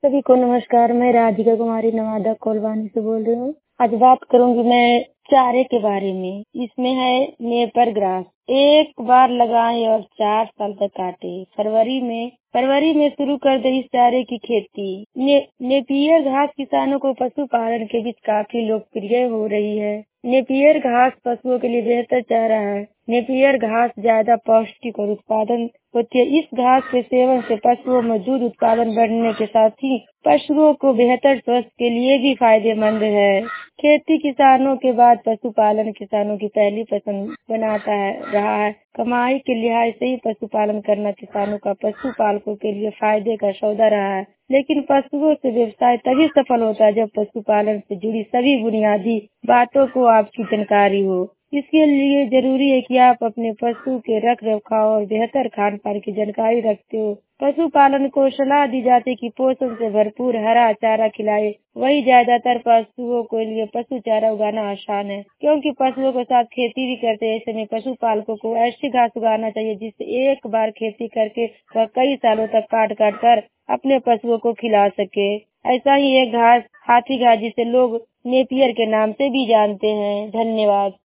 सभी को नमस्कार। मैं राधिका कुमारी नवादा कोलवानी से बोल रही हूँ। आज बात करूंगी मैं चारे के बारे में। इसमें है नेपर ग्रास। एक बार लगाएं और 4 साल तक काटे। फरवरी में शुरू कर दे इस चारे की खेती। नेपियर घास किसानों को पशुपालन के बीच काफी लोकप्रिय हो रही है। नेपियर घास पशुओं के लिए बेहतर चारा है। नेपियर घास ज्यादा पौष्टिक और उत्पादन होती है। इस घास के सेवन से पशुओं में दूध उत्पादन बढ़ने के साथ ही पशुओं को बेहतर स्वास्थ्य के लिए भी फायदेमंद है। खेती किसानों के बाद पशुपालन किसानों की पहली पसंद रहा है। कमाई के लिहाज से ही पशुपालन करना किसानों का पशुपालकों के लिए फायदे का सौदा रहा है। लेकिन पशुओं से व्यवसाय तभी सफल होता है जब पशुपालन से जुड़ी सभी बुनियादी बातों को आपकी जानकारी हो। इसके लिए जरूरी है कि आप अपने पशु के रख रखाव और बेहतर खान पान की जानकारी रखते हो। पशुपालन को सलाह दी जाती है कि पोषण से भरपूर हरा चारा खिलाए। वही ज्यादातर पशुओं के लिए पशु चारा उगाना आसान है, क्योंकि पशुओं के साथ खेती भी करते हैं। ऐसे में पशुपालकों को ऐसी घास उगाना चाहिए जिससे एक बार खेती करके वह कई सालों तक काट कर अपने पशुओं को खिला सके। ऐसा ही एक घास हाथी घास जिसे लोग नेपियर के नाम से भी जानते हैं। धन्यवाद।